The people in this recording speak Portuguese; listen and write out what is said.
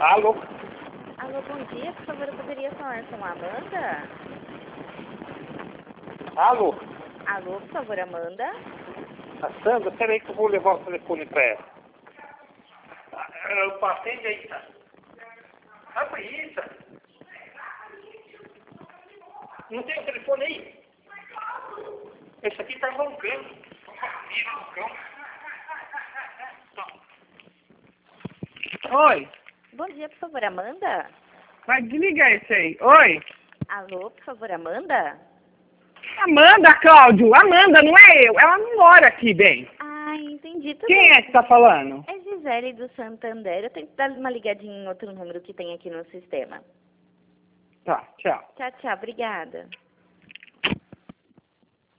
Alô? Alô, bom dia. Por favor, eu poderia falar com a Amanda? Alô? Alô, por favor, Amanda? A Sandra, peraí que eu vou levar o telefone pra ela. Atende aí, tá? Abre isso. Não tem o telefone aí? Esse aqui tá roncando. Oi, Bom dia, por favor, Amanda? vai desligar esse aí. Oi, Alô, por favor, Amanda? Amanda, Cláudio, Amanda, não é eu. Ela não mora aqui, bem. Ah, entendi. Tudo Quem bem. é que tá falando? É Gisele do Santander. Eu tenho que dar uma ligadinha em outro número que tem aqui no sistema. Tá, tchau. Tchau, tchau. Obrigada.